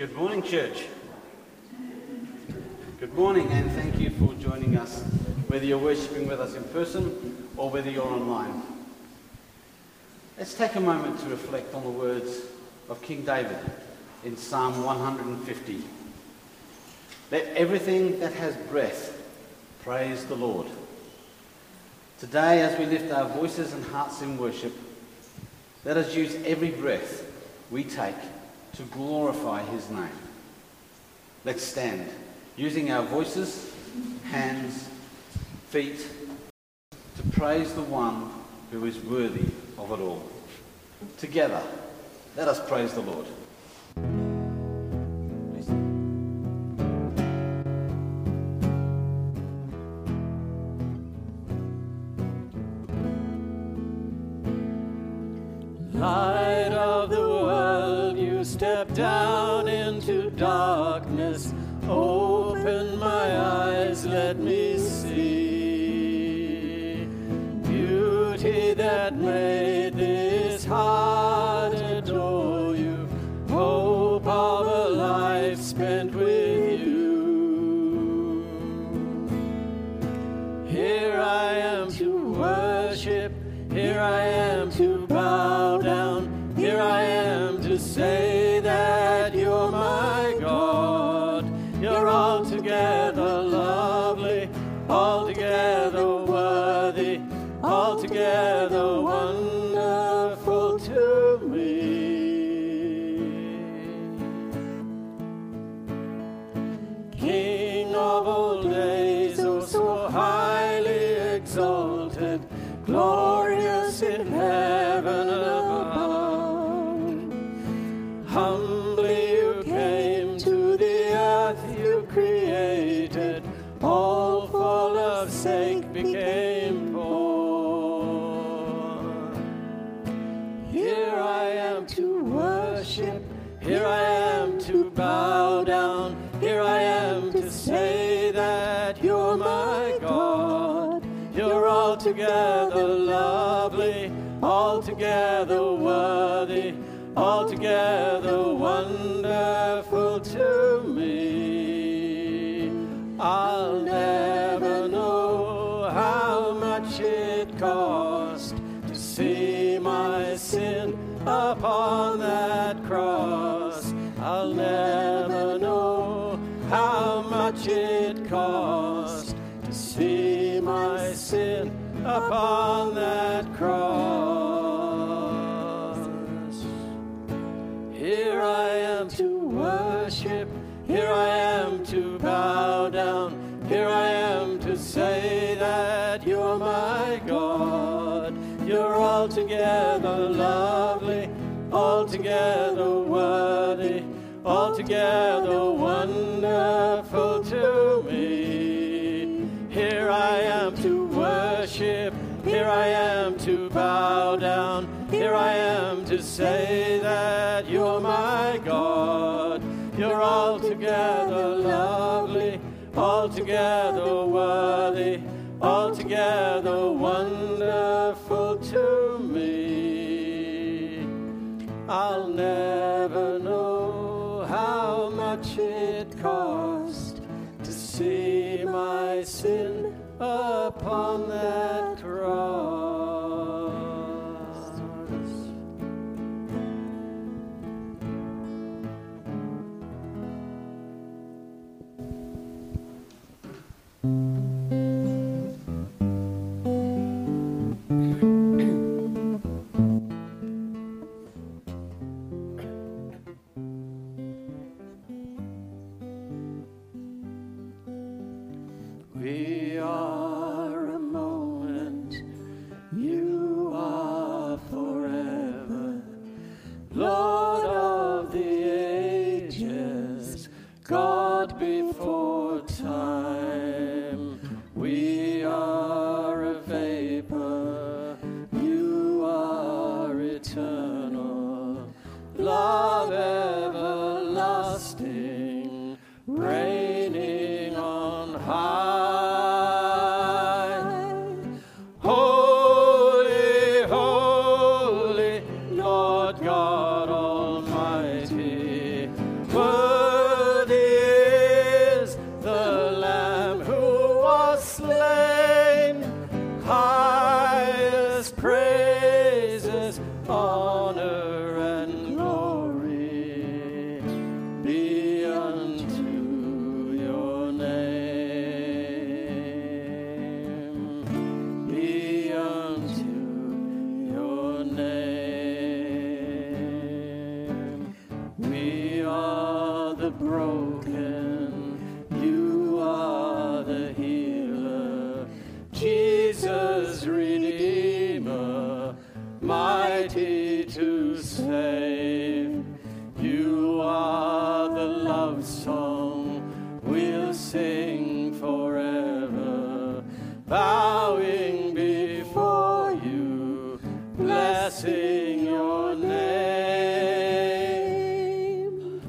Good morning, church. Good morning, and thank you for joining us, whether you're worshipping with us in person or whether you're online. Let's take a moment to reflect on the words of King David in Psalm 150. Let everything that has breath praise the Lord. Today, as we lift our voices and hearts in worship, let us use every breath we take to glorify his name. Let's stand, using our voices, hands, feet, to praise the one who is worthy of it all. Together, let us praise the Lord. Light of the world, you step down into darkness. Open my eyes, let me see beauty that made this heart adore you. Hope of a life spent with you. Here I am to worship, here I am to bow down, here I am to say that you're my God. You're altogether lovely, altogether worthy, altogether wonderful to me. King of all days, oh so highly exalted, glorious in heaven above. Humbly you came to the earth you created, all for love's sake became poor. Here I am to worship, here I am to bow down, here I am to say that you're my God. You're altogether lovely, altogether worthy, altogether wonderful to me. I'll never know how much it cost to see my sin upon that cross. I'll never know how much it cost to see my sin upon that cross. Here I am to worship, here I am to bow down, here I am to say that you're my God. You're altogether lovely, altogether worthy, altogether wonderful to me. Here I am to worship, here I am to bow down, here I am to say that you're my God. You're altogether lovely, altogether worthy, altogether wonderful to me. I'll never know how much it cost to see my sin upon that cross. We are a moment honor and glory be unto your name. Be unto your name. We are the broken, you are the healer, Jesus Redeemer, mighty to save. You are the love song we'll sing forever, bowing before you, blessing your name.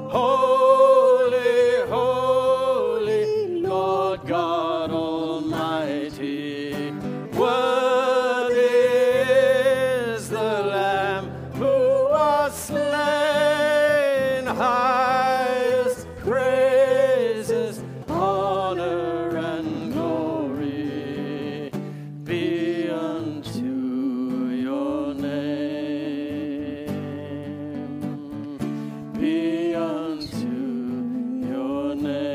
Holy, holy, Lord God Almighty, worthy is the Lamb who was slain. Highest praises, honor and glory be unto your name. Be unto your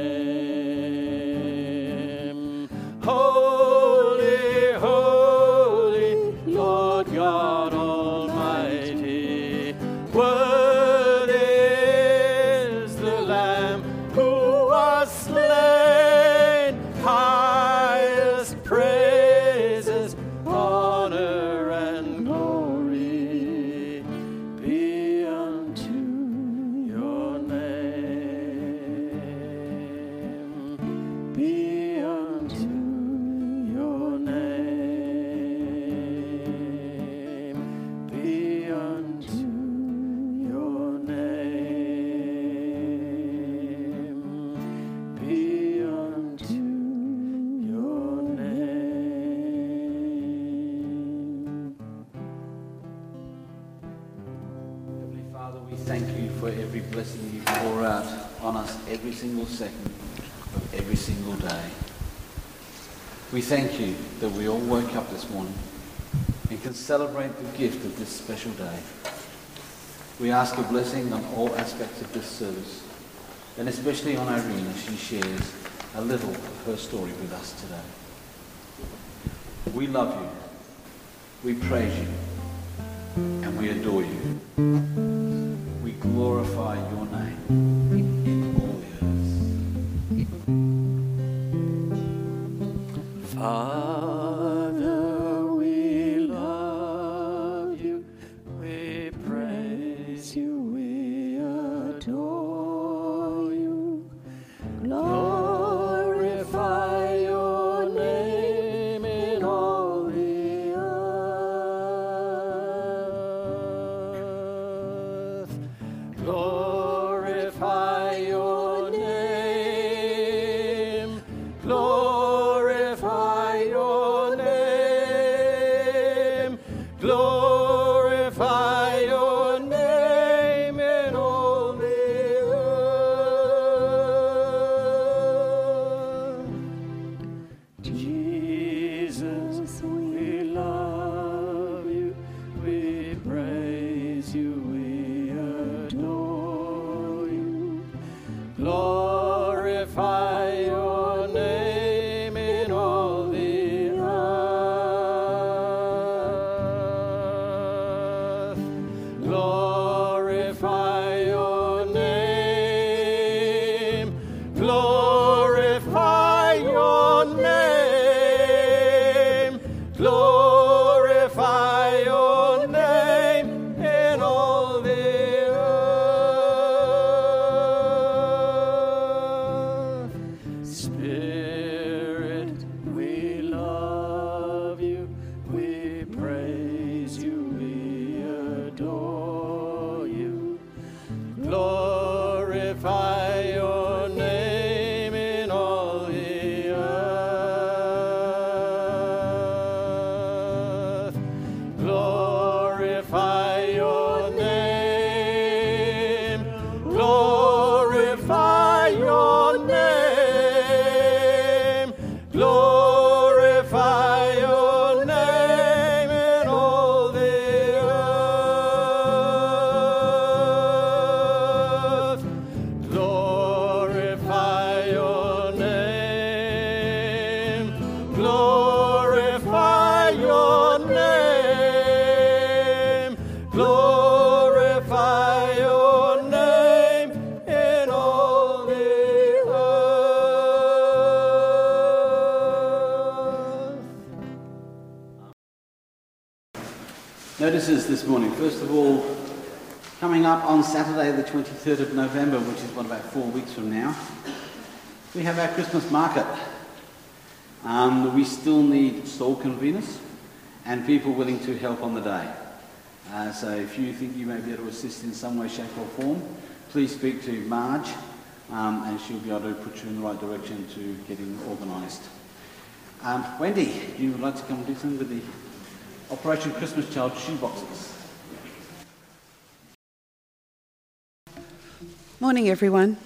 name. Holy, holy, Lord God Almighty, worthy is the Lamb who was slain. Highest praises, honor and glory be unto your name. Be unto your name. Be unto your name. Be unto your name. Heavenly Father, we thank you for every blessing you pour out on us every single second of every single day. We thank you that we all woke up this morning and can celebrate the gift of this special day. We ask a blessing on all aspects of this service, and especially on Irene as she shares a little of her story with us today. We love you, we praise you, and we adore you. We glorify your name in all the earth. Father, we love you, we praise you, we adore you. Glorify your name in all the earth. Glorify glorify your name in all the earth. Notices this morning. First of all, coming up on Saturday the 23rd of November, which is about 4 weeks from now, we have our Christmas market. We still need stall conveners and people willing to help on the day. So if you think you may be able to assist in some way, shape or form, please speak to Marge and she'll be able to put you in the right direction to getting organised. Wendy, you would like to come and do something with the Operation Christmas Child shoeboxes? Morning everyone.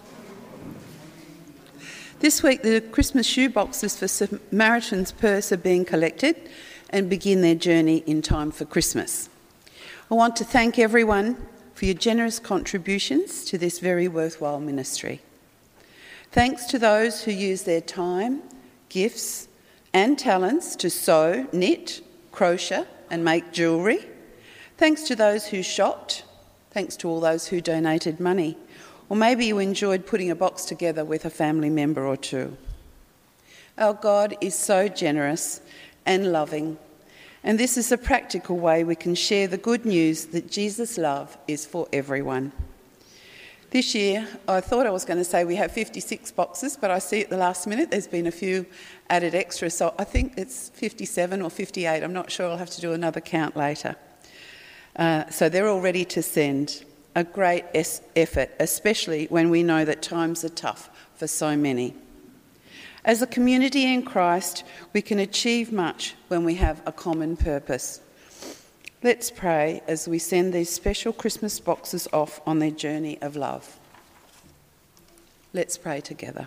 This week the Christmas shoeboxes for Samaritan's Purse are being collected and begin their journey in time for Christmas. I want to thank everyone for your generous contributions to this very worthwhile ministry. Thanks to those who use their time, gifts and talents to sew, knit, crochet and make jewellery. Thanks to those who shopped. Thanks to all those who donated money. Or maybe you enjoyed putting a box together with a family member or two. Our God is so generous and loving, and this is a practical way we can share the good news that Jesus' love is for everyone. This year, I thought I was going to say we have 56 boxes, but I see at the last minute there's been a few added extra, so I think it's 57 or 58. I'm not sure, I'll have to do another count later. So they're all ready to send. A great effort, especially when we know that times are tough for so many. As a community in Christ, we can achieve much when we have a common purpose. Let's pray as we send these special Christmas boxes off on their journey of love. Let's pray together.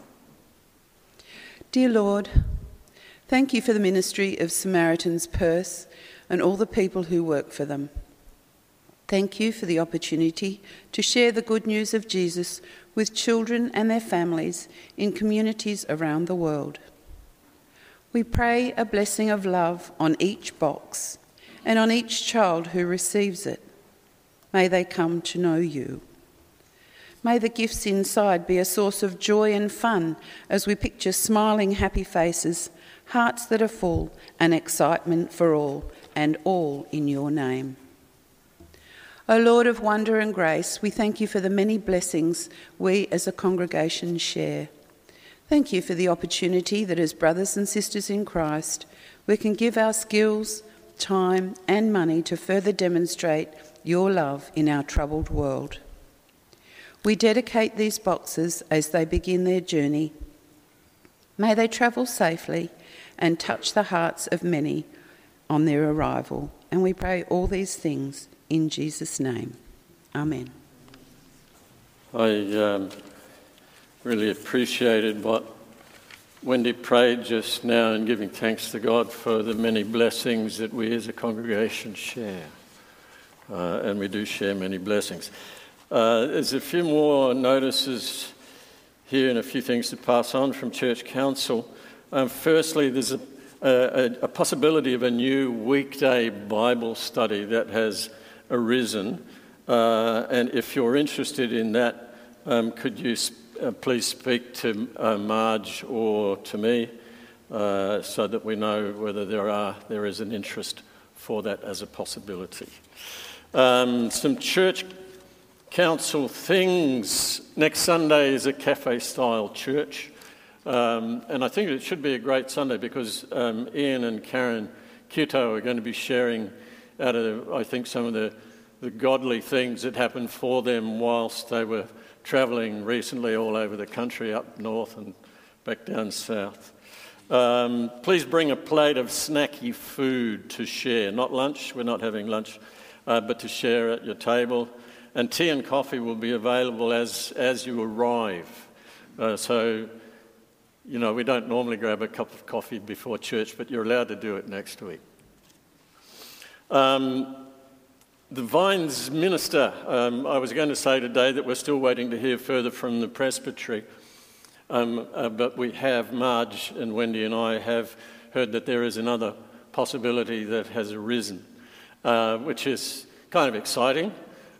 Dear Lord, thank you for the ministry of Samaritan's Purse and all the people who work for them. Thank you for the opportunity to share the good news of Jesus with children and their families in communities around the world. We pray a blessing of love on each box and on each child who receives it. May they come to know you. May the gifts inside be a source of joy and fun as we picture smiling, happy faces, hearts that are full, and excitement for all, and all in your name. O Lord of wonder and grace, we thank you for the many blessings we as a congregation share. Thank you for the opportunity that as brothers and sisters in Christ, we can give our skills, time and money to further demonstrate your love in our troubled world. We dedicate these boxes as they begin their journey. May they travel safely and touch the hearts of many on their arrival. And we pray all these things in Jesus' name. Amen. I really appreciated what Wendy prayed just now in giving thanks to God for the many blessings that we as a congregation share. And we do share many blessings. There's a few more notices here and a few things to pass on from Church Council. Firstly, there's a possibility of a new weekday Bible study that has arisen, and if you're interested in that, could you please speak to Marge or to me so that we know whether there is an interest for that as a possibility. Some Church Council things. Next Sunday is a cafe-style church, and I think it should be a great Sunday because Ian and Karen Kito are going to be sharing out of, I think, some of the godly things that happened for them whilst they were travelling recently all over the country, up north and back down south. Please bring a plate of snacky food to share, not lunch, we're not having lunch, but to share at your table. And tea and coffee will be available as you arrive. So, you know, we don't normally grab a cup of coffee before church, but you're allowed to do it next week. The Vines minister, I was going to say today that we're still waiting to hear further from the presbytery, but we have, Marge and Wendy and I have heard that there is another possibility that has arisen, which is kind of exciting.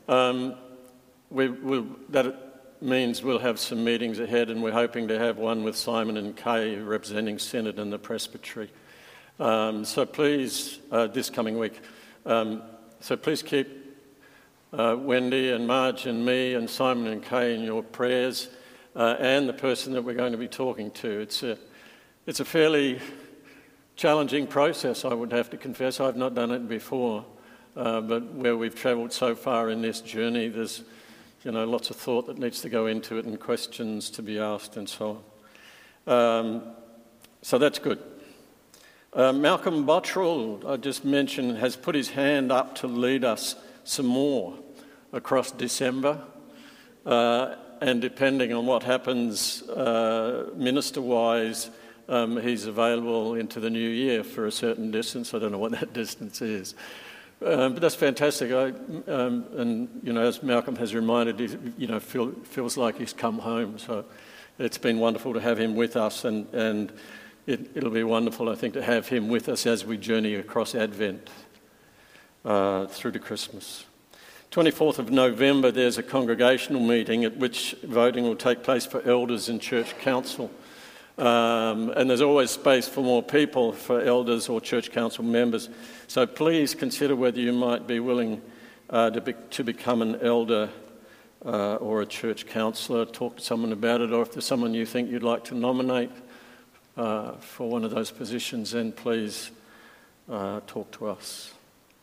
That means we'll have some meetings ahead, and we're hoping to have one with Simon and Kay representing Synod and the Presbytery. So please, this coming week, so please keep Wendy and Marge and me and Simon and Kay in your prayers, and the person that we're going to be talking to. It's a fairly challenging process, I would have to confess. I've not done it before, but where we've travelled so far in this journey, there's lots of thought that needs to go into it and questions to be asked and so on. So that's good. Malcolm Bottrell, I just mentioned, has put his hand up to lead us some more across December. And depending on what happens minister-wise, he's available into the new year for a certain distance. I don't know what that distance is. But that's fantastic. As Malcolm has reminded, he feels like he's come home. So it's been wonderful to have him with us, and it'll be wonderful, I think, to have him with us as we journey across Advent through to Christmas. 24th of November, there's a congregational meeting at which voting will take place for elders and church council. And there's always space for more people, for elders or church council members. So please consider whether you might be willing to become an elder or a church councillor. Talk to someone about it, or if there's someone you think you'd like to nominate for one of those positions, then please talk to us.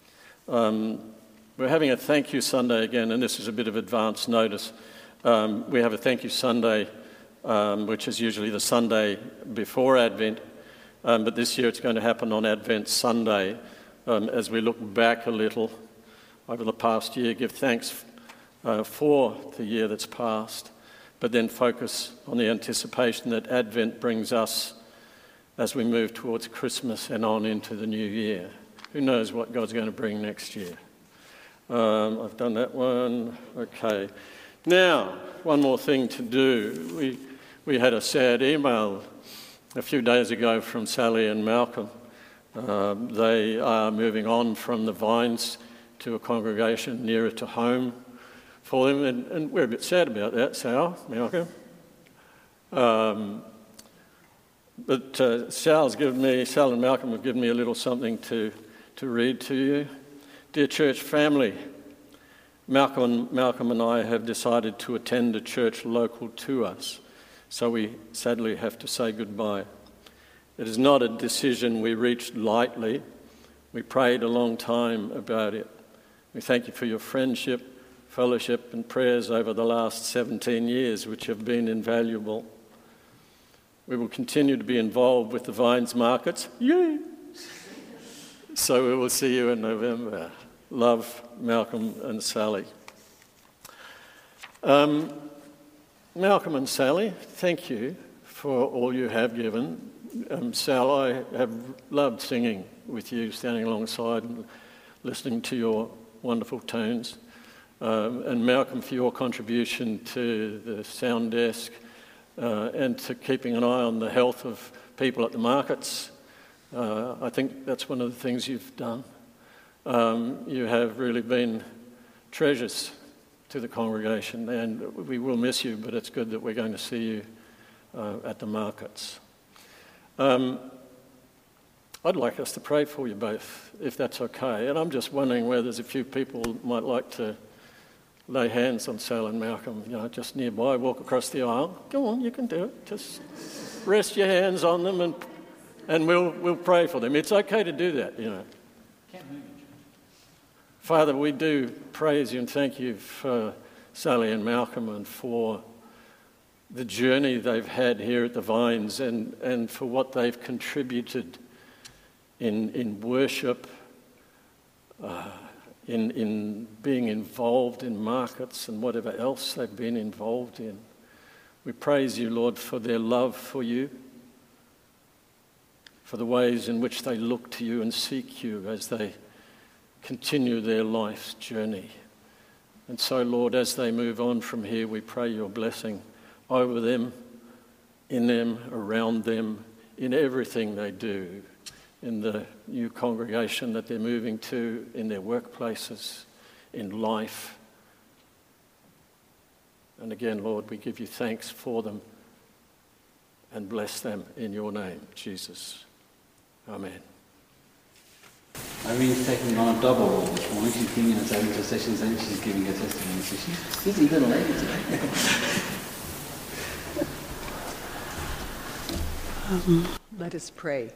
We're having a thank you Sunday again, and this is a bit of advance notice. We have a thank you Sunday, which is usually the Sunday before Advent, but this year it's going to happen on Advent Sunday. As we look back a little over the past year, give thanks for the year that's passed, but then focus on the anticipation that Advent brings us as we move towards Christmas and on into the new year. Who knows what God's going to bring next year? I've done that one. Okay. Now, one more thing to do. We had a sad email a few days ago from Sally and Malcolm. They are moving on from the Vines to a congregation nearer to home for them, and we're a bit sad about that, Sal, Malcolm. But Sal and Malcolm have given me a little something to read to you. Dear church family, Malcolm and I have decided to attend a church local to us, so we sadly have to say goodbye. It is not a decision we reached lightly. We prayed a long time about it. We thank you for your friendship, fellowship and prayers over the last 17 years, which have been invaluable. We will continue to be involved with the Vines markets. Yay! So we will see you in November. Love, Malcolm and Sally. Malcolm and Sally, thank you for all you have given. Sal, I have loved singing with you, standing alongside and listening to your wonderful tunes. And Malcolm, for your contribution to the sound desk and to keeping an eye on the health of people at the markets. I think that's one of the things you've done. You have really been treasures to the congregation, and we will miss you, but it's good that we're going to see you at the markets. I'd like us to pray for you both, if that's okay. And I'm just wondering whether there's a few people might like to lay hands on Sal and Malcolm, just nearby, walk across the aisle. Go on, you can do it. Just rest your hands on them and we'll pray for them. It's okay to do that, Father, we do praise you and thank you for Sally and Malcolm and for the journey they've had here at the Vines and for what they've contributed in worship, in being involved in markets and whatever else they've been involved in. We praise you, Lord, for their love for you, for the ways in which they look to you and seek you as they continue their life's journey. And so, Lord, as they move on from here, we pray your blessing over them, in them, around them, in everything they do, in the new congregation that they're moving to, in their workplaces, in life. And again, Lord, we give you thanks for them and bless them in your name, Jesus. Amen. Irene's taking on a double role this morning. She's giving us our intercessions and she's giving her testimony. So she's a busy little lady today. Let us pray.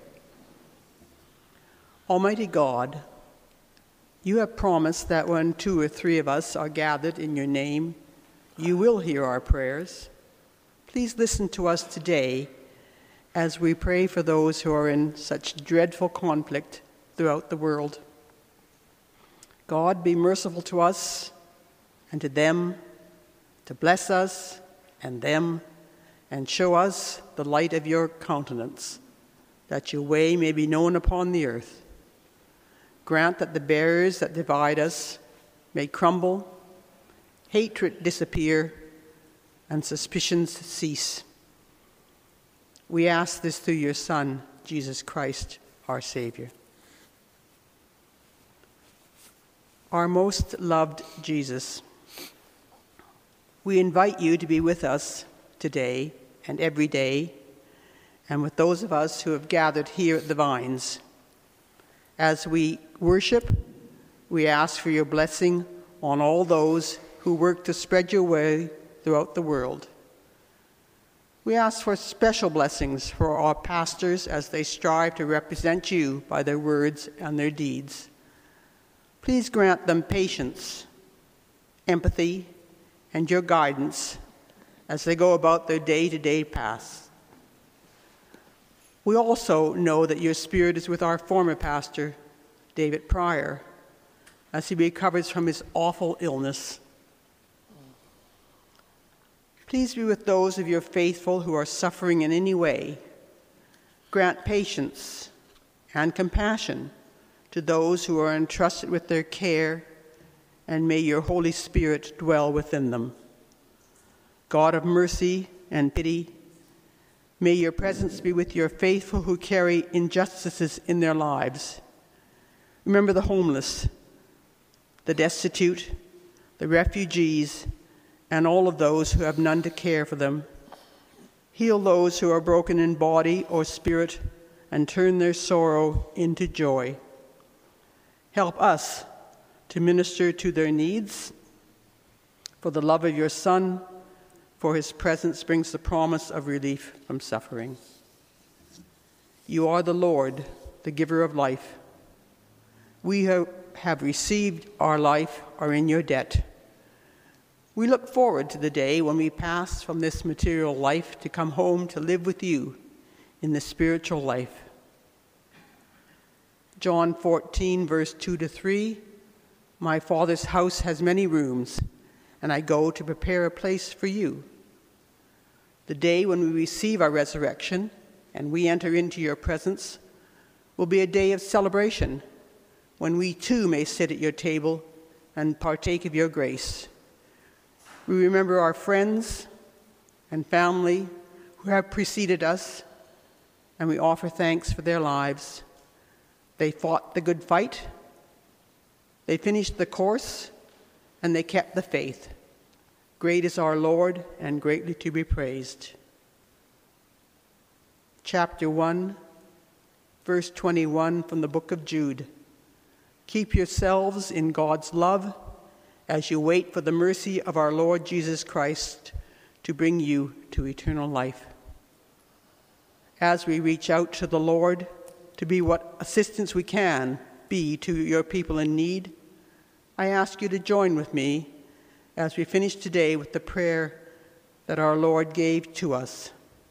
Almighty God, you have promised that when 2 or 3 of us are gathered in your name, you will hear our prayers. Please listen to us today as we pray for those who are in such dreadful conflict throughout the world. God, be merciful to us and to them, to bless us and them, and show us the light of your countenance, that your way may be known upon the earth. Grant that the barriers that divide us may crumble, hatred disappear, and suspicions cease. We ask this through your Son, Jesus Christ, our Savior. Our most loved Jesus, we invite you to be with us today and every day, and with those of us who have gathered here at the Vines. As we worship, we ask for your blessing on all those who work to spread your way throughout the world. We ask for special blessings for our pastors as they strive to represent you by their words and their deeds. Please grant them patience, empathy, and your guidance as they go about their day-to-day tasks. We also know that your Spirit is with our former pastor, David Pryor, as he recovers from his awful illness. Please be with those of your faithful who are suffering in any way. Grant patience and compassion to those who are entrusted with their care, and may your Holy Spirit dwell within them. God of mercy and pity, may your presence be with your faithful who carry injustices in their lives. Remember the homeless, the destitute, the refugees, and all of those who have none to care for them. Heal those who are broken in body or spirit, and turn their sorrow into joy. Help us to minister to their needs. For the love of your Son, for his presence brings the promise of relief from suffering. You are the Lord, the giver of life. We who have received our life are in your debt. We look forward to the day when we pass from this material life to come home to live with you in the spiritual life. John 14, verse 2-3, my Father's house has many rooms, and I go to prepare a place for you. The day when we receive our resurrection and we enter into your presence will be a day of celebration, when we too may sit at your table and partake of your grace. We remember our friends and family who have preceded us, and we offer thanks for their lives. They fought the good fight, they finished the course, and they kept the faith. Great is our Lord, and greatly to be praised. Chapter 1, verse 21 from the book of Jude. Keep yourselves in God's love as you wait for the mercy of our Lord Jesus Christ to bring you to eternal life. As we reach out to the Lord to be what assistance we can be to your people in need, I ask you to join with me as we finish today with the prayer that our Lord gave to us.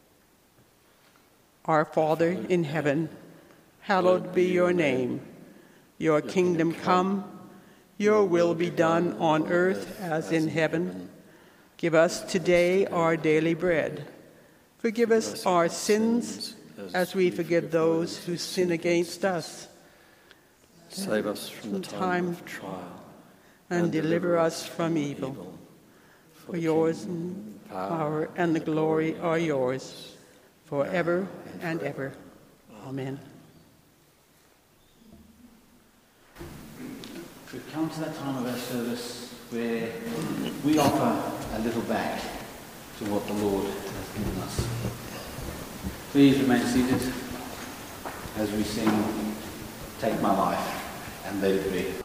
Our Father in heaven, hallowed be your name. Your kingdom come, your will be done on earth as in heaven. Give us today our daily bread. Forgive us our sins as we forgive those who sin against us. Save us from the time of trial, and deliver us from evil. For yours and power and the glory are yours, forever and ever. Amen. We've come to that time of our service where we offer a little back to what the Lord has given us. Please remain seated as we sing Take My Life and Let It Be.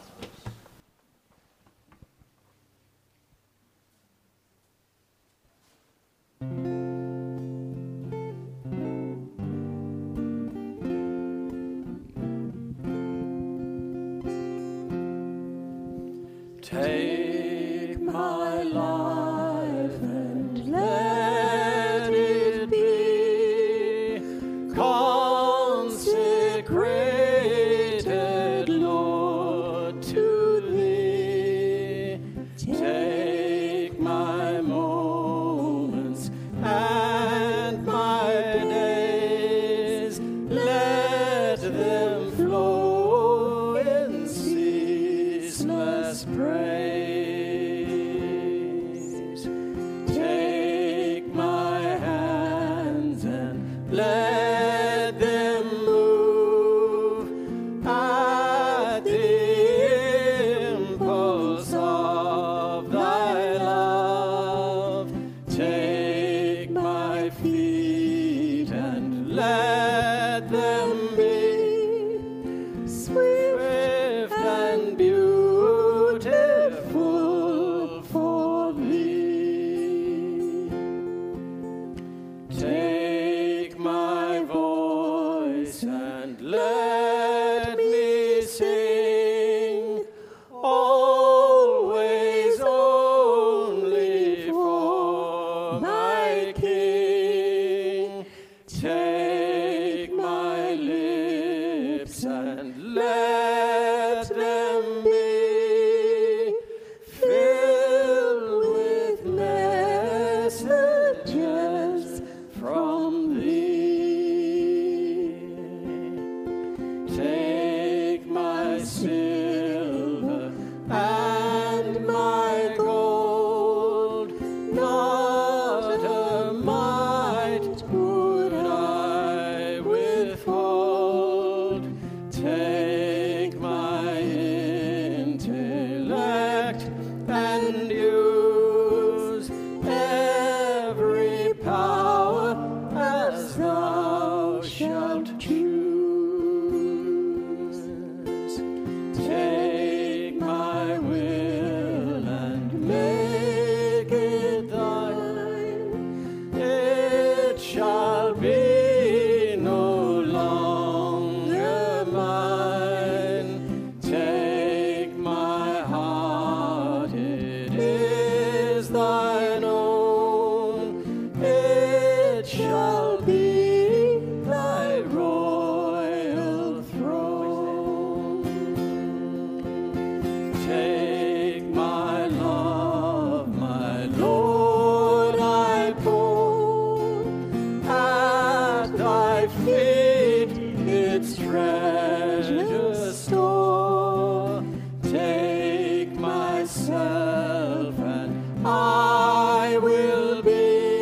Take my life and let it be consecrated, Lord, to Thee. Take my moments and my days, let them flow in ceaseless praise. Take my hands and let them move at the impulse of Thy love. Take my feet and let them be swift and beautiful for Thee. Take my voice and let me sing, always only for my King. Take my lips and let them be filled with messages from Thee. Take my silver and my gold, not a mite would I withhold. Take my intellect and use every power as Thou shalt choose. Take my will and make it Thine. It shall be no longer mine. Take my heart, it is Thine own. It shall be Thy royal throne. Take my love, my Lord, I pour at Thy feet its treasure store. Take myself and I will be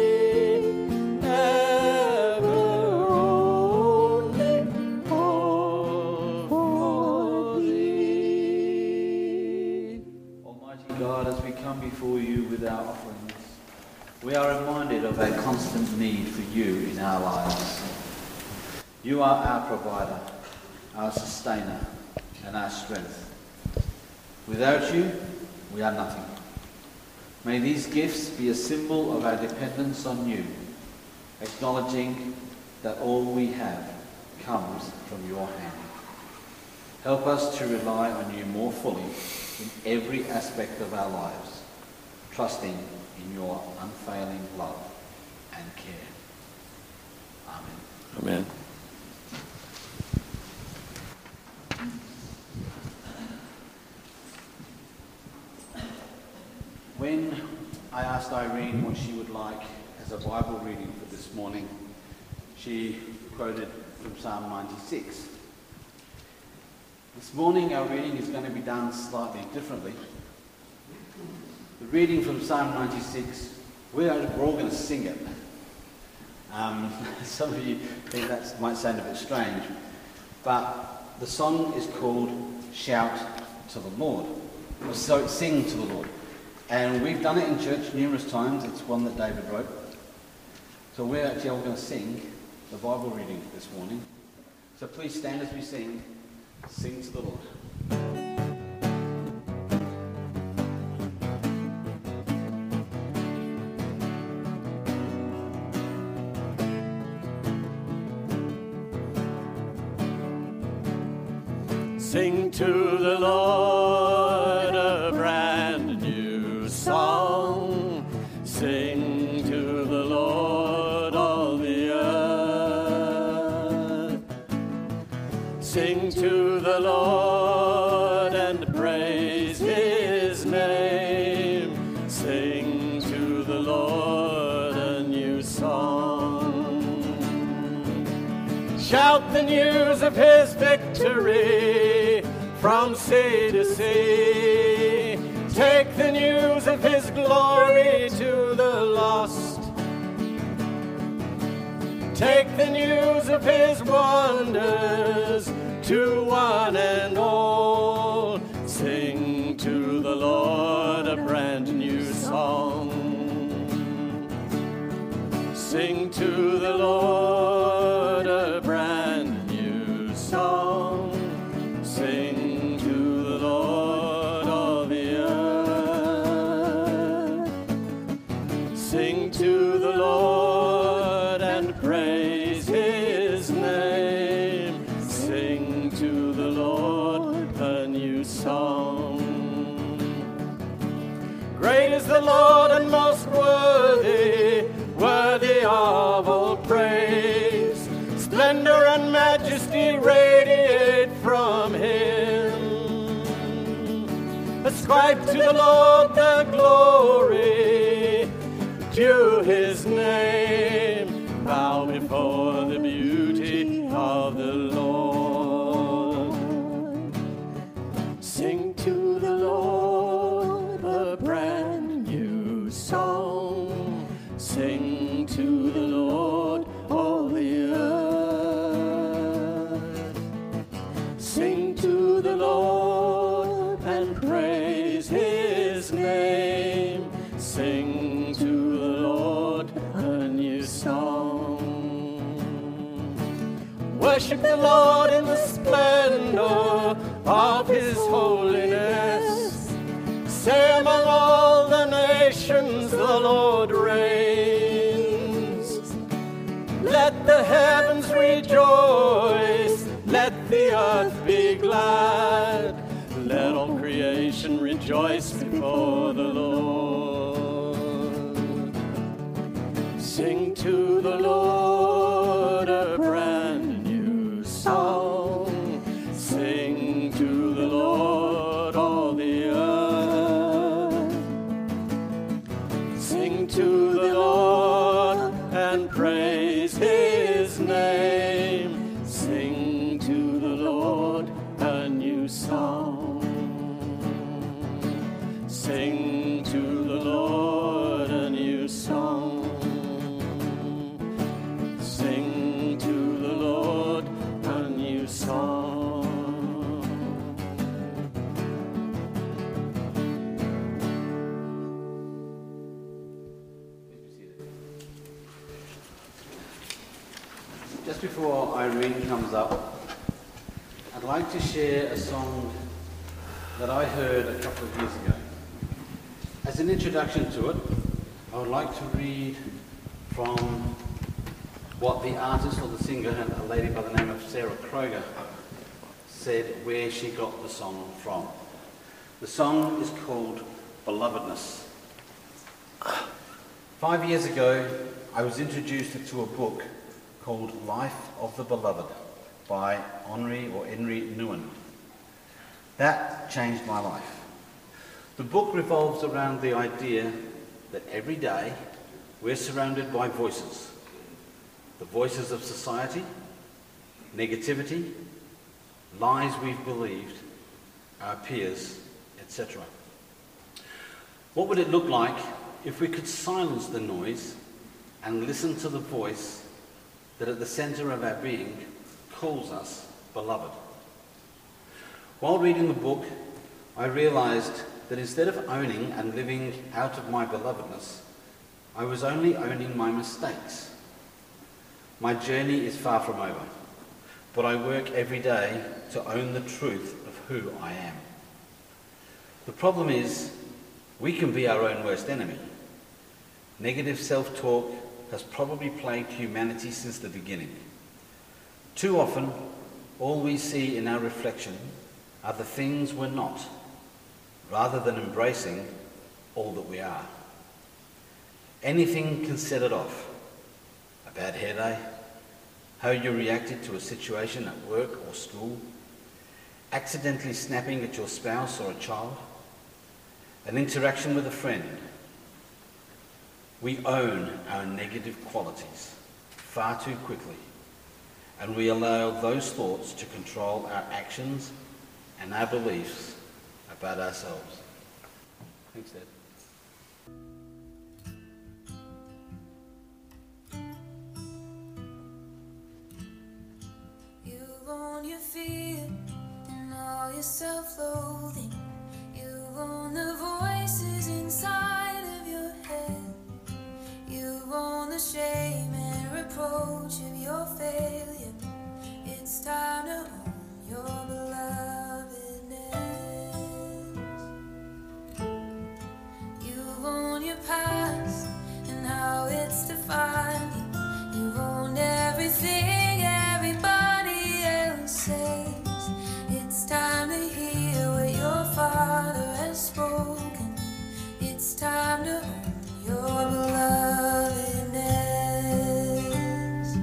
ever only all for Thee. Almighty God, as we come before You with our offerings, we are reminded of our constant need for You in our lives. You are our provider, our sustainer, and our strength. Without You, we are nothing. May these gifts be a symbol of our dependence on You, acknowledging that all we have comes from Your hand. Help us to rely on You more fully in every aspect of our lives, trusting in Your unfailing love and care. Amen. Amen. When I asked Irene what she would like as a Bible reading for this morning, she quoted from Psalm 96. This morning our reading is going to be done slightly differently. The reading from Psalm 96, we're all going to sing it. Some of you think that might sound a bit strange, but the song is called Shout to the Lord. So sing to the Lord. And we've done it in church numerous times. It's one that David wrote. So we're actually all going to sing the Bible reading this morning. So please stand as we sing to the Lord. Sing to the Lord a brand new song. Sing to the Lord all the earth. Sing to the Lord and praise his name. Sing to the Lord a new song. Shout the news of his victory from sea to sea. Take the news of his glory to the lost. Take the news of his wonders to one and all. Sing to the Lord a brand new song. Sing to the Lord a brand new song. Sing to the Lord all the earth. Sing to the Lord and praise his name. Sing to the Lord a new song. Great is the Lord and most worthy, worthy of all praise. Splendor and majesty radiate from him. Ascribe to the Lord the glory, due his name. Bow before the beauty of the Lord. Sing to the Lord a brand new song. Sing to the Lord all the earth. Sing to the Lord and praise his name. Sing to the Lord a new song. Worship the Lord in the splendor of his holiness. Say among all the nations the Lord reigns. Let the heavens rejoice, let the earth be glad. Let all creation rejoice before the Lord. Sing to the Lord a brand new song. Sing to the Lord all the earth. Sing to the Lord and praise his name. Sing to the Lord a new song. Sing to the Lord a new song. Sing to the Lord a new song. Just before Irene comes up, I'd like to share a song that I heard a couple of years ago. As an introduction to it, I would like to read from what the artist or the singer, a lady by the name of Sarah Kroger, said where she got the song from. The song is called Belovedness. 5 years ago, I was introduced to a book called Life of the Beloved by Henri Nouwen. That changed my life. The book revolves around the idea that every day we're surrounded by voices. The voices of society, negativity, lies we've believed, our peers, etc. What would it look like if we could silence the noise and listen to the voice that at the centre of our being calls us beloved? While reading the book, I realized that instead of owning and living out of my belovedness, I was only owning my mistakes. My journey is far from over, but I work every day to own the truth of who I am. The problem is, we can be our own worst enemy. Negative self-talk has probably plagued humanity since the beginning. Too often, all we see in our reflection are the things we're not, rather than embracing all that we are. Anything can set it off. A bad hair day, how you reacted to a situation at work or school, accidentally snapping at your spouse or a child, an interaction with a friend. We own our negative qualities far too quickly, and we allow those thoughts to control our actions and our beliefs about ourselves. Thanks, Dad. You own your fear and all your self-loathing. You own the voices inside of your head. You own the shame and reproach of your failure. It's time to own your belovedness. You own your past and how it's defined you. You've owned everything everybody else says. It's time to hear what your Father has spoken. It's time to own your belovedness.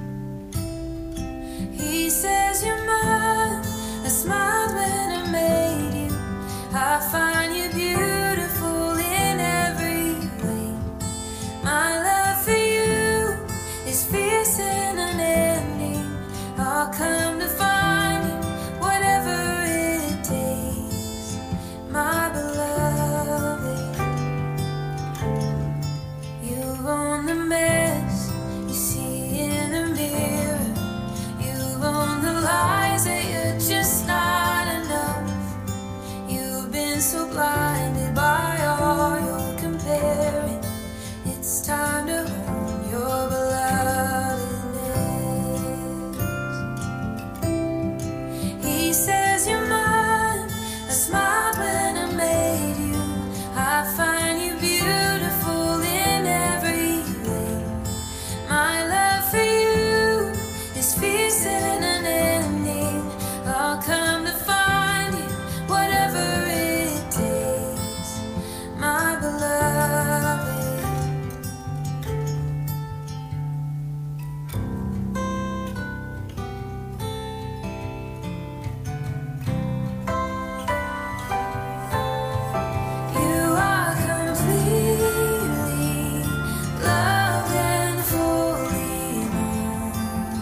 He says you're mine. I smiled when I made you. I find you beautiful in every way. My love for you is fierce and unending. I'll come to find you, whatever it takes, my beloved. You own the mess you see in the mirror. You own the lies that you're just not enough. You've been so blinded by all your comparing. It's time to own your belovedness. He says you're mine. I smiled when I made you. I find you beautiful in every way. My love for you is fierce and unending. I'll come to find you, whatever it takes, my beloved. You are completely loved and fully known.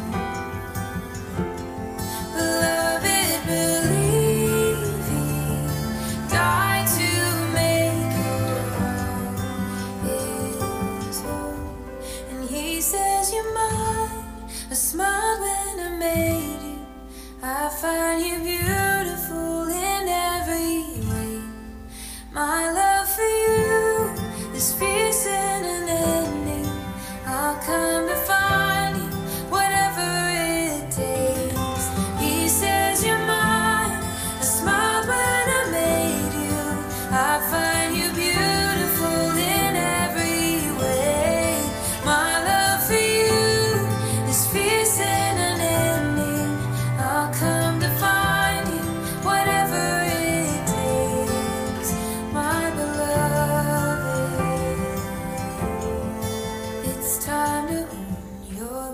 Beloved, believe He died to make your heart His home. And He says you're mine. I smiled when I made you. I find you beautiful in every way. My love for you is fierce and unending. I'll come to find you, whatever it takes. He says you're mine. I smiled when I made you. I find you beautiful in every way. My love for you is fierce and unending. I'll come to find you, whatever it takes, my beloved. It's time to own your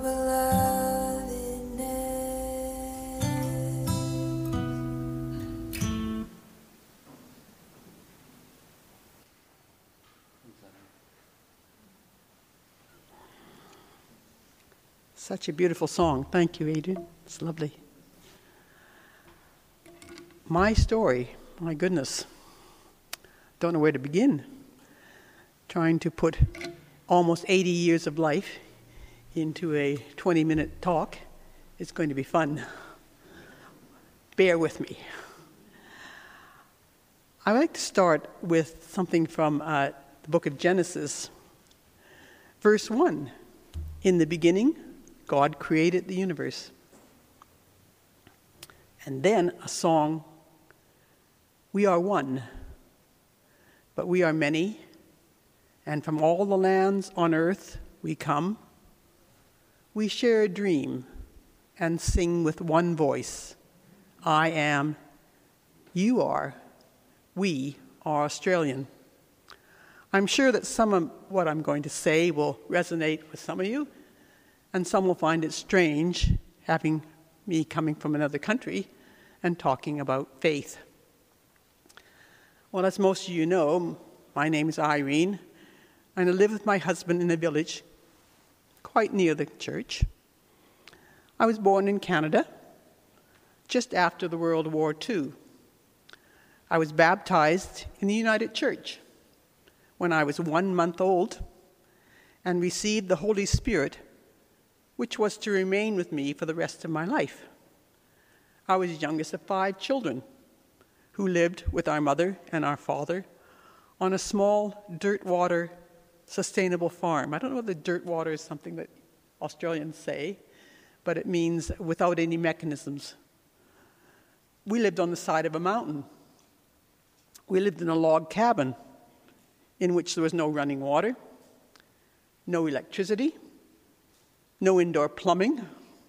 belovedness. Such a beautiful song. Thank you, Adrian. It's lovely. My story, my goodness. Don't know where to begin. Trying to put almost 80 years of life into a 20-minute talk. It's going to be fun. Bear with me. I like to start with something from the book of Genesis. Verse 1, in the beginning, God created the universe. And then a song, we are one, but we are many, and from all the lands on earth we come. We share a dream and sing with one voice. I am, you are, we are Australian. I'm sure that some of what I'm going to say will resonate with some of you, and some will find it strange having me coming from another country and talking about faith. Well, as most of you know, my name is Irene, and I live with my husband in a village quite near the church. I was born in Canada just after the World War II. I was baptized in the United Church when I was 1 month old and received the Holy Spirit, which was to remain with me for the rest of my life. I was the youngest of 5 children who lived with our mother and our father on a small dirt water sustainable farm. I don't know whether dirt water is something that Australians say, but it means without any mechanisms. We lived on the side of a mountain. We lived in a log cabin in which there was no running water, no electricity, no indoor plumbing.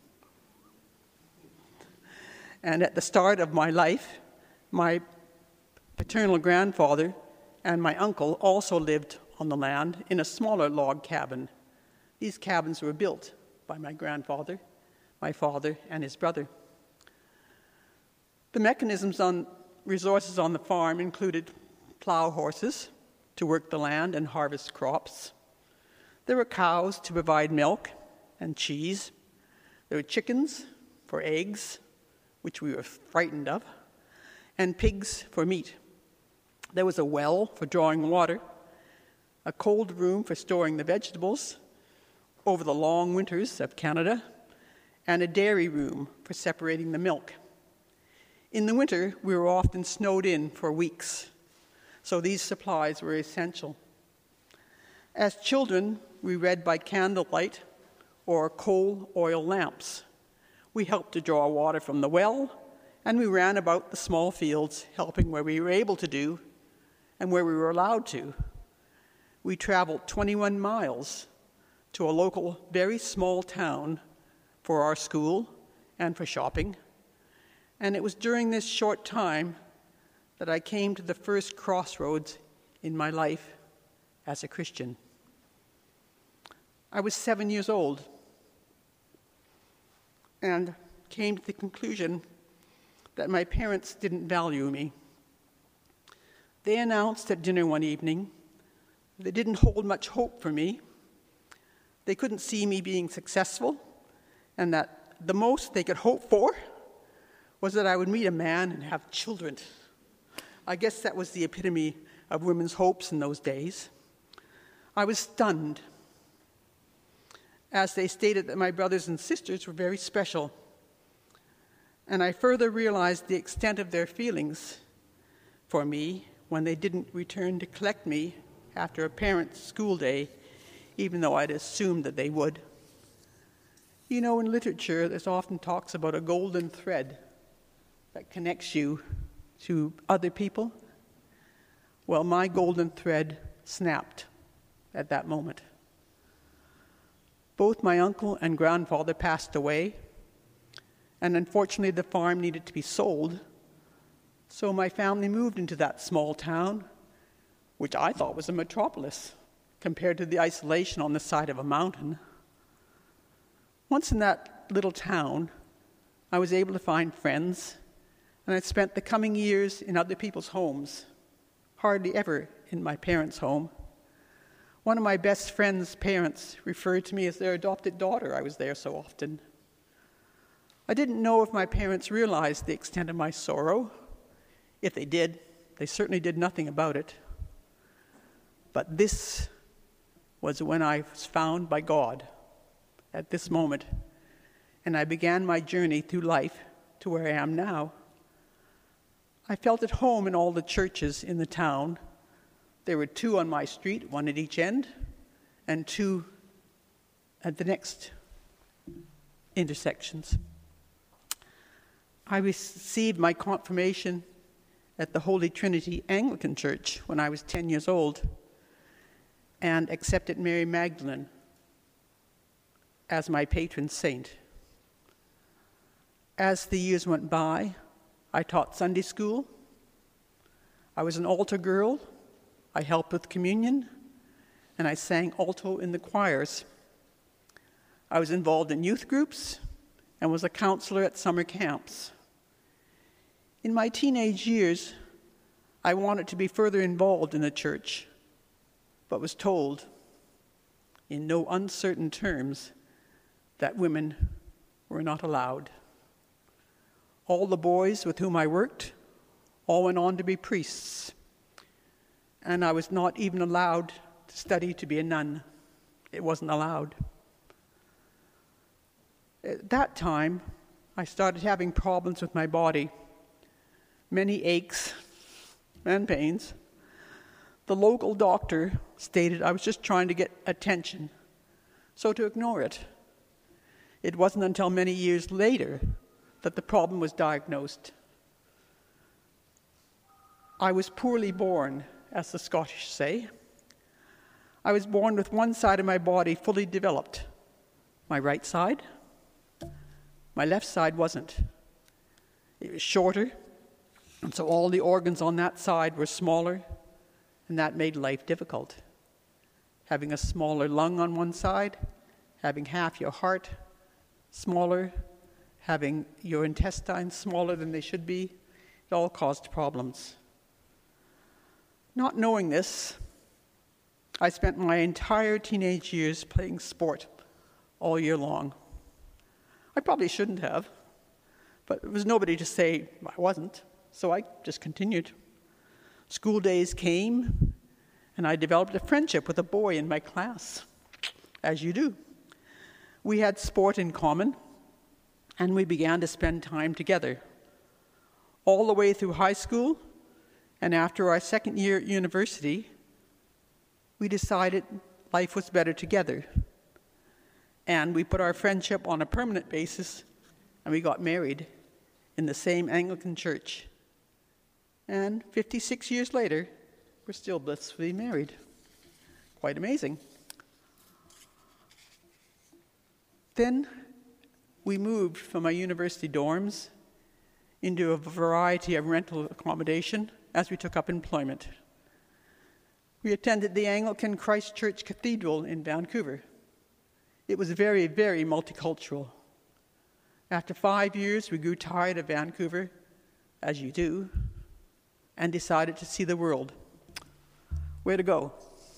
And at the start of my life, my paternal grandfather and my uncle also lived on the land in a smaller log cabin. These cabins were built by my grandfather, my father, and his brother. The mechanisms on resources on the farm included plow horses to work the land and harvest crops. There were cows to provide milk and cheese. There were chickens for eggs, which we were frightened of, and pigs for meat. There was a well for drawing water, a cold room for storing the vegetables over the long winters of Canada, and a dairy room for separating the milk. In the winter, we were often snowed in for weeks, so these supplies were essential. As children, we read by candlelight or coal oil lamps. We helped to draw water from the well, and we ran about the small fields, helping where we were able to do and where we were allowed to. We traveled 21 miles to a local, very small town for our school and for shopping. And it was during this short time that I came to the first crossroads in my life as a Christian. I was 7 years old and came to the conclusion that my parents didn't value me. They announced at dinner one evening they didn't hold much hope for me. They couldn't see me being successful, and that the most they could hope for was that I would meet a man and have children. I guess that was the epitome of women's hopes in those days. I was stunned, as they stated that my brothers and sisters were very special. And I further realized the extent of their feelings for me when they didn't return to collect me after a parent's school day, even though I'd assumed that they would. You know, in literature, there's often talks about a golden thread that connects you to other people. Well, my golden thread snapped at that moment. Both my uncle and grandfather passed away, and unfortunately the farm needed to be sold, so my family moved into that small town, which I thought was a metropolis compared to the isolation on the side of a mountain. Once in that little town, I was able to find friends, and I spent the coming years in other people's homes, hardly ever in my parents' home. One of my best friend's parents referred to me as their adopted daughter. I was there so often. I didn't know if my parents realized the extent of my sorrow. If they did, they certainly did nothing about it. But this was when I was found by God at this moment, and I began my journey through life to where I am now. I felt at home in all the churches in the town. There were 2 on my street, 1 at each end, and 2 at the next intersections. I received my confirmation at the Holy Trinity Anglican Church when I was 10 years old and accepted Mary Magdalene as my patron saint. As the years went by, I taught Sunday school. I was an altar girl. I helped with communion, and I sang alto in the choirs. I was involved in youth groups and was a counselor at summer camps. In my teenage years, I wanted to be further involved in the church, but was told, in no uncertain terms, that women were not allowed. All the boys with whom I worked all went on to be priests, and I was not even allowed to study to be a nun. It wasn't allowed. At that time, I started having problems with my body, many aches and pains. The local doctor stated I was just trying to get attention, so to ignore it. It wasn't until many years later that the problem was diagnosed. I was poorly born, as the Scottish say. I was born with one side of my body fully developed. My right side. My left side wasn't. It was shorter, and so all the organs on that side were smaller, and that made life difficult. Having a smaller lung on one side, having half your heart smaller, having your intestines smaller than they should be, it all caused problems. Not knowing this, I spent my entire teenage years playing sport all year long. I probably shouldn't have, but there was nobody to say I wasn't, so I just continued. School days came, and I developed a friendship with a boy in my class, as you do. We had sport in common, and we began to spend time together. All the way through high school, and after our second year at university, we decided life was better together. And we put our friendship on a permanent basis, and we got married in the same Anglican church. And 56 years later, we're still blissfully married. Quite amazing. Then we moved from our university dorms into a variety of rental accommodation as we took up employment. We attended the Anglican Christ Church Cathedral in Vancouver. It was very, very multicultural. After 5 years, we grew tired of Vancouver, as you do, and decided to see the world. Where to go?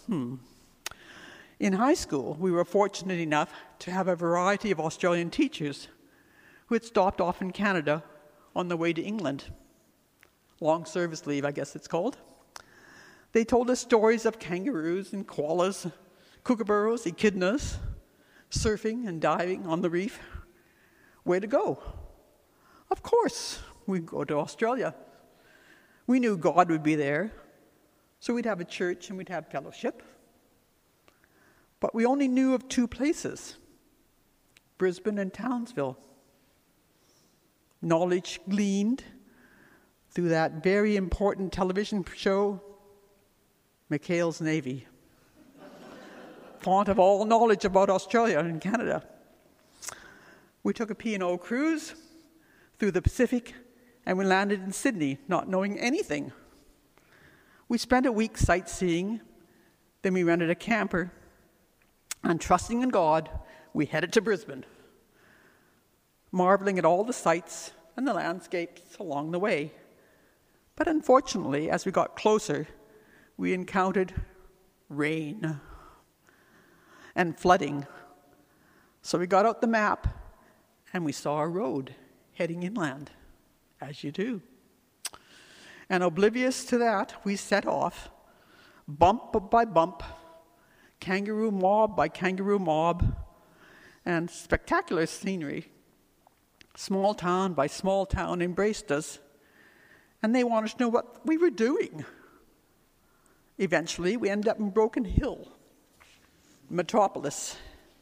In high school, we were fortunate enough to have a variety of Australian teachers who had stopped off in Canada on the way to England. Long service leave, I guess it's called. They told us stories of kangaroos and koalas, kookaburras, echidnas, surfing and diving on the reef. Where to go? Of course, we'd go to Australia. We knew God would be there, so we'd have a church and we'd have fellowship. But we only knew of 2 places, Brisbane and Townsville. Knowledge gleaned through that very important television show, McHale's Navy. Font of all knowledge about Australia and Canada. We took a P&O cruise through the Pacific, and we landed in Sydney, not knowing anything. We spent a week sightseeing, then we rented a camper, and trusting in God, we headed to Brisbane, marveling at all the sights and the landscapes along the way. But unfortunately, as we got closer, we encountered rain and flooding. So we got out the map, and we saw a road heading inland, as you do. And oblivious to that, we set off, bump by bump, kangaroo mob by kangaroo mob, and spectacular scenery, small town by small town, embraced us, and they wanted to know what we were doing. Eventually, we ended up in Broken Hill, Metropolis.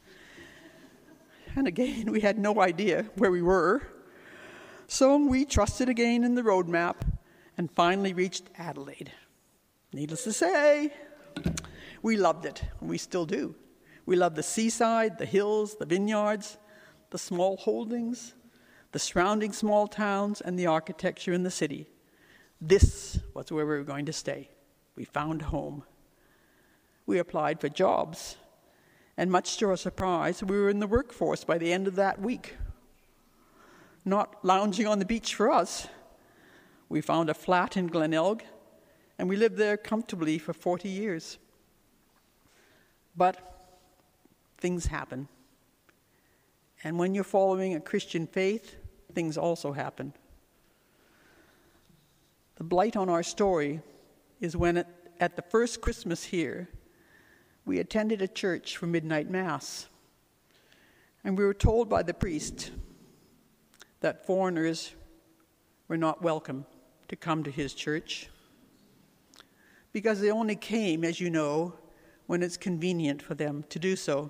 And again, we had no idea where we were. So we trusted again in the road map and finally reached Adelaide. Needless to say, we loved it, and we still do. We love the seaside, the hills, the vineyards, the small holdings, the surrounding small towns, and the architecture in the city. This was where we were going to stay. We found home. We applied for jobs, and much to our surprise, we were in the workforce by the end of that week. Not lounging on the beach for us. We found a flat in Glenelg, and we lived there comfortably for 40 years. But things happen. And when you're following a Christian faith, things also happen. The blight on our story is when at the first Christmas here, we attended a church for midnight mass. And we were told by the priest that foreigners were not welcome to come to his church because they only came, as you know, when it's convenient for them to do so.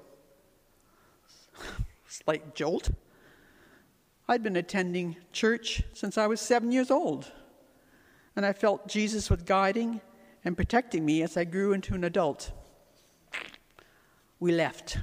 Slight jolt. I'd been attending church since I was 7 years old, and I felt Jesus was guiding and protecting me as I grew into an adult. We left.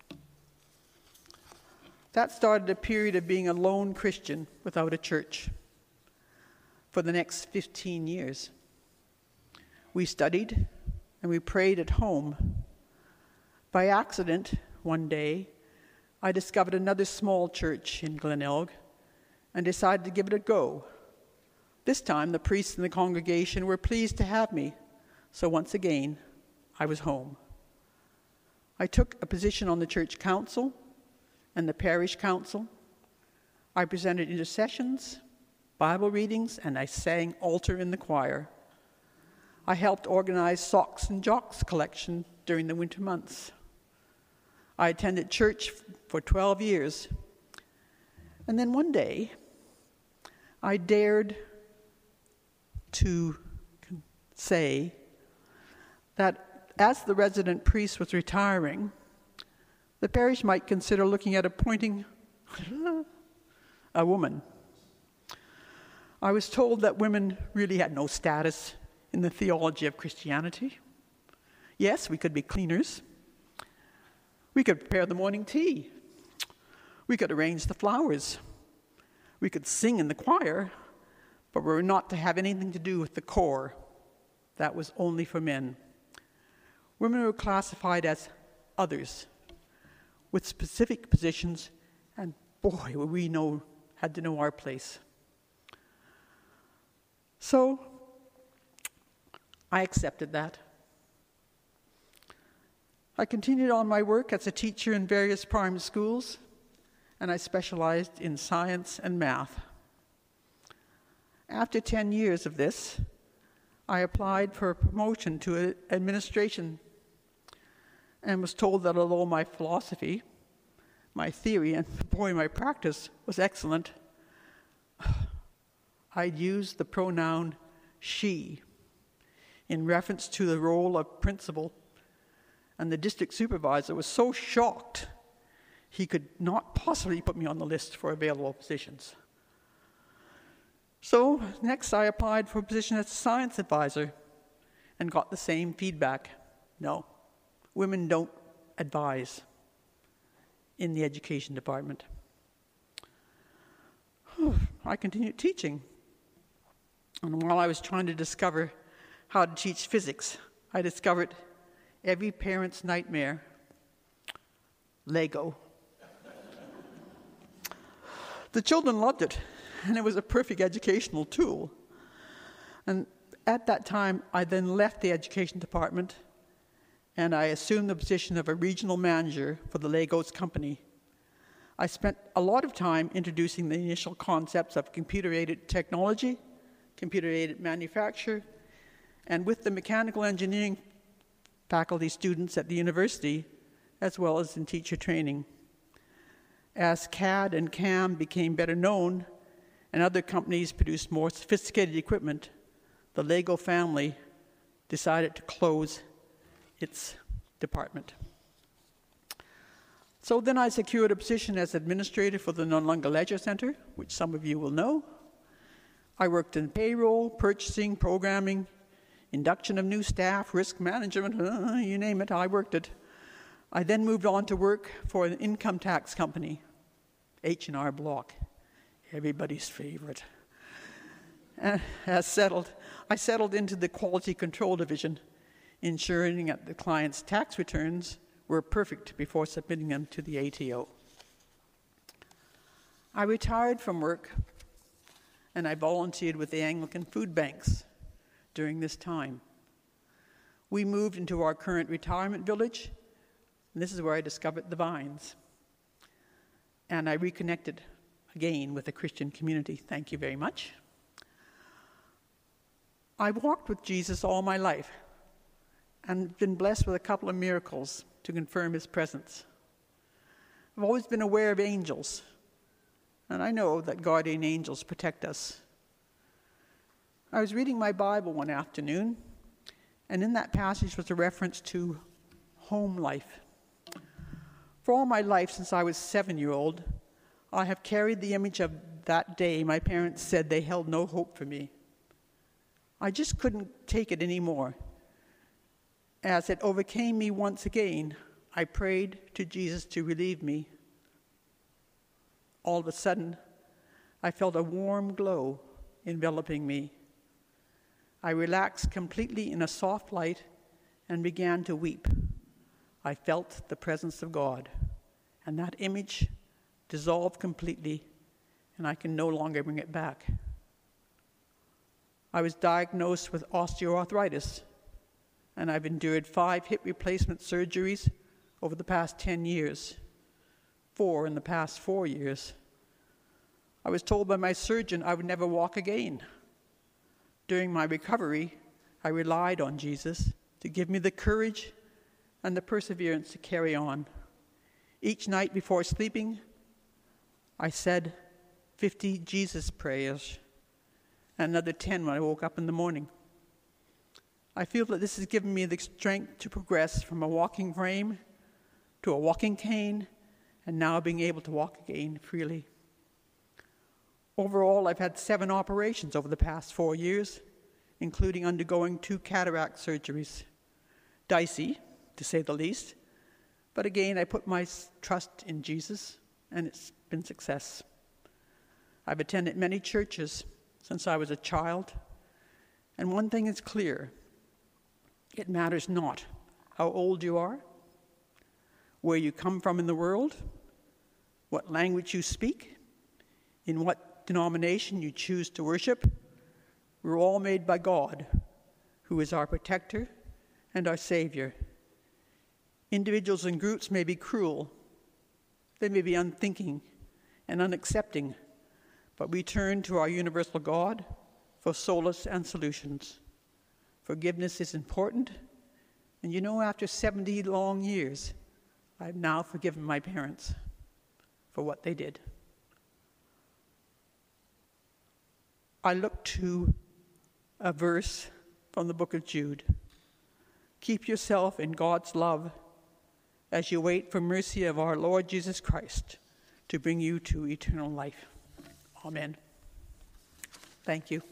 That started a period of being a lone Christian without a church for the next 15 years. We studied and we prayed at home. By accident, one day, I discovered another small church in Glenelg and decided to give it a go. This time, the priests in the congregation were pleased to have me, so once again, I was home. I took a position on the church council and the parish council. I presented intercessions, Bible readings, and I sang altar in the choir. I helped organize socks and jocks collection during the winter months. I attended church for 12 years. And then one day, I dared to say that as the resident priest was retiring, the parish might consider looking at appointing a woman. I was told that women really had no status in the theology of Christianity. Yes, we could be cleaners. We could prepare the morning tea. We could arrange the flowers. We could sing in the choir, but we were not to have anything to do with the core. That was only for men. Women were classified as others, with specific positions, and boy, we had to know our place. So, I accepted that. I continued on my work as a teacher in various primary schools, and I specialized in science and math. After 10 years of this, I applied for a promotion to administration and was told that although my philosophy, my theory, and boy, my practice was excellent, I'd use the pronoun she in reference to the role of principal, and the district supervisor was so shocked he could not possibly put me on the list for available positions. So next I applied for a position as a science advisor and got the same feedback. No, women don't advise in the education department. I continued teaching. And while I was trying to discover how to teach physics, I discovered every parent's nightmare: Lego. The children loved it, and it was a perfect educational tool. And at that time, I then left the education department, and I assumed the position of a regional manager for the Legos company. I spent a lot of time introducing the initial concepts of computer-aided technology, computer-aided manufacture, and with the mechanical engineering faculty students at the university, as well as in teacher training. As CAD and CAM became better known, and other companies produced more sophisticated equipment, the Lego family decided to close its department. So then I secured a position as administrator for the Noarlunga Leisure Centre, which some of you will know. I worked in payroll, purchasing, programming, induction of new staff, risk management, you name it, I worked it. I then moved on to work for an income tax company, H&R Block, everybody's favorite. I settled into the quality control division, ensuring that the client's tax returns were perfect before submitting them to the ATO. I retired from work and I volunteered with the Anglican food banks during this time. We moved into our current retirement village, and this is where I discovered the Vines. And I reconnected again with the Christian community. Thank you very much. I've walked with Jesus all my life and been blessed with a couple of miracles to confirm his presence. I've always been aware of angels, and I know that guardian angels protect us. I was reading my Bible one afternoon, and in that passage was a reference to home life. For all my life, since I was 7-year-old, I have carried the image of that day my parents said they held no hope for me. I just couldn't take it anymore. As it overcame me once again, I prayed to Jesus to relieve me. All of a sudden, I felt a warm glow enveloping me. I relaxed completely in a soft light and began to weep. I felt the presence of God, and that image dissolved completely, and I can no longer bring it back. I was diagnosed with osteoarthritis, and I've endured 5 hip replacement surgeries over the past 10 years, 4 in the past 4 years. I was told by my surgeon I would never walk again. During my recovery, I relied on Jesus to give me the courage and the perseverance to carry on. Each night before sleeping, I said 50 Jesus prayers, and another 10 when I woke up in the morning. I feel that this has given me the strength to progress from a walking frame to a walking cane, and now being able to walk again freely. Overall, I've had 7 operations over the past 4 years, including undergoing 2 cataract surgeries. Dicey, to say the least, but again, I put my trust in Jesus, and it's been success. I've attended many churches since I was a child, and one thing is clear: it matters not how old you are, where you come from in the world, what language you speak, in what denomination you choose to worship. We're all made by God, who is our protector and our Savior. Individuals and groups may be cruel, they may be unthinking and unaccepting, but we turn to our universal God for solace and solutions. Forgiveness is important, and after 70 long years, I've now forgiven my parents for what they did. I look to a verse from the book of Jude. Keep yourself in God's love as you wait for mercy of our Lord Jesus Christ to bring you to eternal life. Amen. Thank you.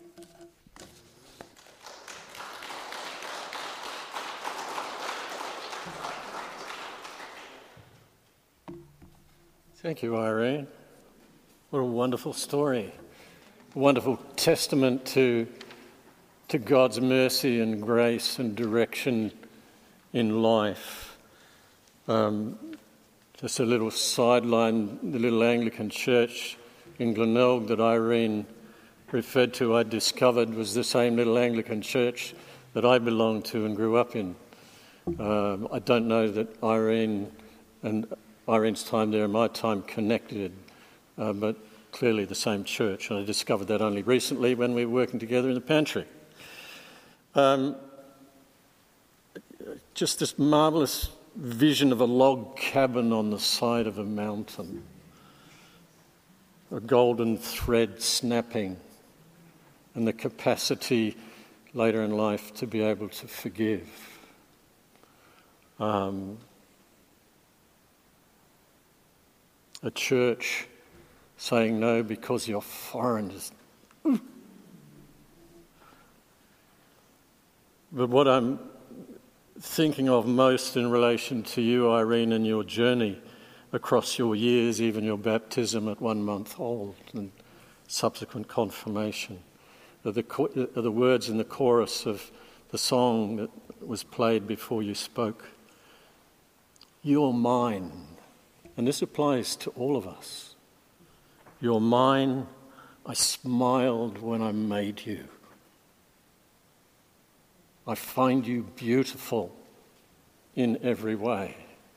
Thank you, Irene. What a wonderful story. A wonderful testament to God's mercy and grace and direction in life. Just a little sideline, the little Anglican church in Glenelg that Irene referred to, I discovered was the same little Anglican church that I belonged to and grew up in. I don't know that Irene and Irene's time there and my time connected, but clearly the same church. And I discovered that only recently when we were working together in the pantry. Just this marvellous vision of a log cabin on the side of a mountain. a golden thread snapping, and the capacity later in life to be able to forgive. A church saying no because you're foreigners. But what I'm thinking of most in relation to you, Irene, and your journey across your years, even your baptism at 1 month old and subsequent confirmation, are the words in the chorus of the song that was played before you spoke. You're mine. And this applies to all of us. You're mine. I smiled when I made you. I find you beautiful in every way.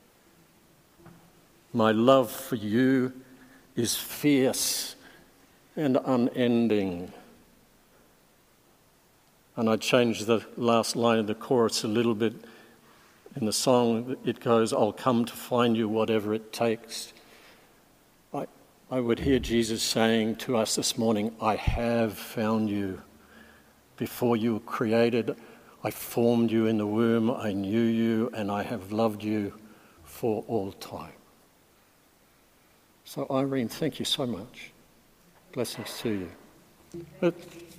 My love for you is fierce and unending. And I changed the last line of the chorus a little bit. In the song, it goes, I'll come to find you whatever it takes. I would hear Jesus saying to us this morning, I have found you. Before you were created, I formed you in the womb, I knew you, and I have loved you for all time. So Irene, thank you so much. Blessings to you.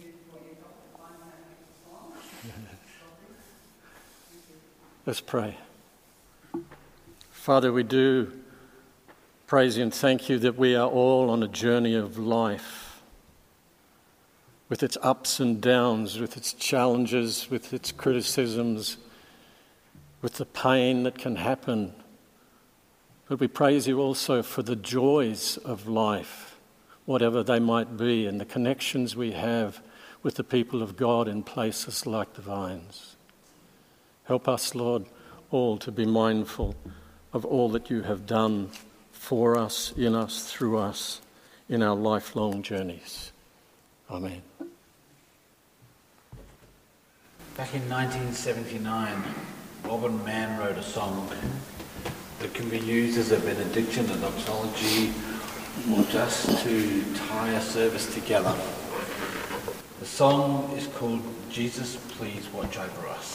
Let's pray. Father, we do praise you and thank you that we are all on a journey of life with its ups and downs, with its challenges, with its criticisms, with the pain that can happen. But we praise you also for the joys of life, whatever they might be, and the connections we have with the people of God in places like the Vines. Help us, Lord, all to be mindful of all that you have done for us, in us, through us, in our lifelong journeys. Amen. Back in 1979, Robin Mann wrote a song that can be used as a benediction, a doxology, or just to tie a service together. The song is called Jesus, Please Watch Over Us.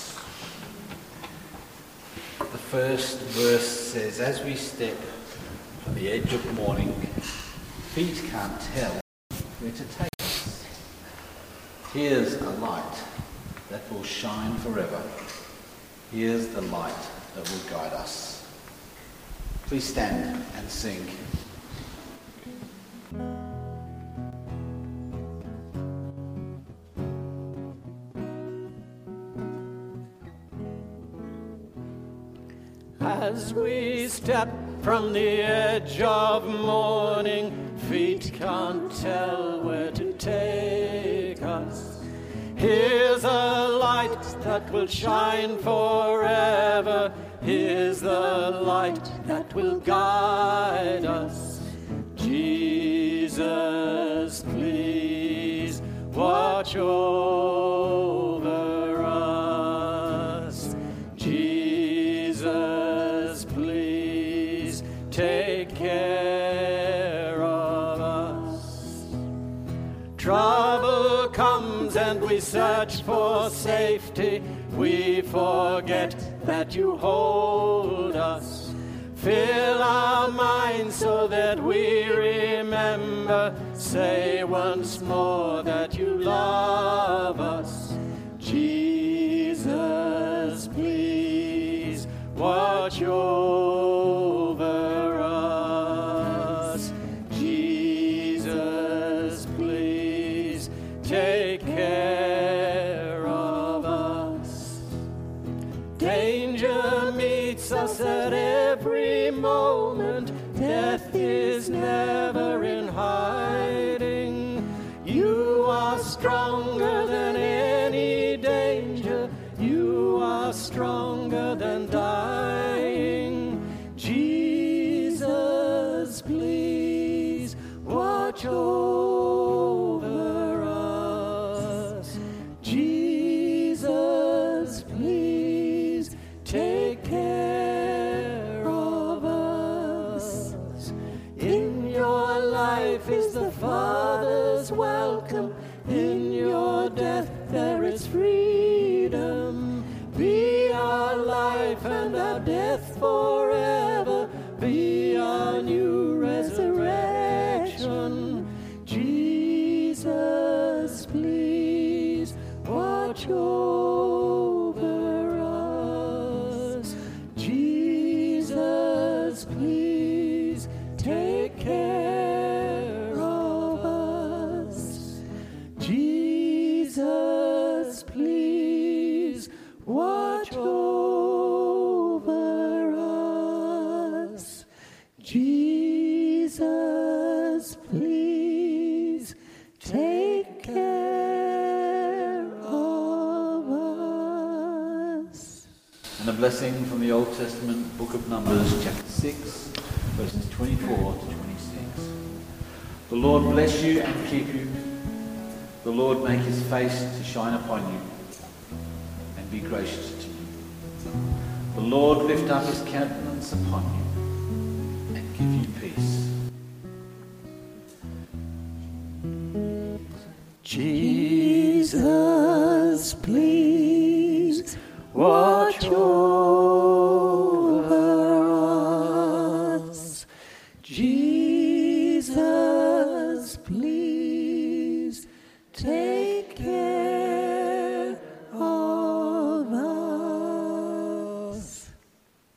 The first verse says, as we step from the edge of morning, feet can't tell where to take us. Here's a light that will shine forever. Here's the light that will guide us. Please stand and sing. As we step from the edge of morning, feet can't tell where to take us. Here's a light that will shine forever. Here's the light that will guide us. Jesus, please watch over us. Jesus, please take care of us. Trouble comes and we search for safety. We forget that you hold us. Fill our minds so that we remember. Say once more that you love us. Jesus, please watch over us. Jesus, please take care of us. Danger meets us at every moment. Death is never in hiding. You are stronger than any danger. You are stronger than dying. Jesus, please watch over us. Jesus, please take care of us. In your life is the and our death forever be our new resurrection. Jesus, please watch over us. Jesus, please take care of us. Jesus, please watch over us. Jesus, please take care of us. And a blessing from the Old Testament book of Numbers, chapter 6, verses 24 to 26. The Lord bless you and keep you. The Lord make his face to shine upon you and be gracious to you. The Lord lift up his countenance upon you and give you peace. Jesus, please watch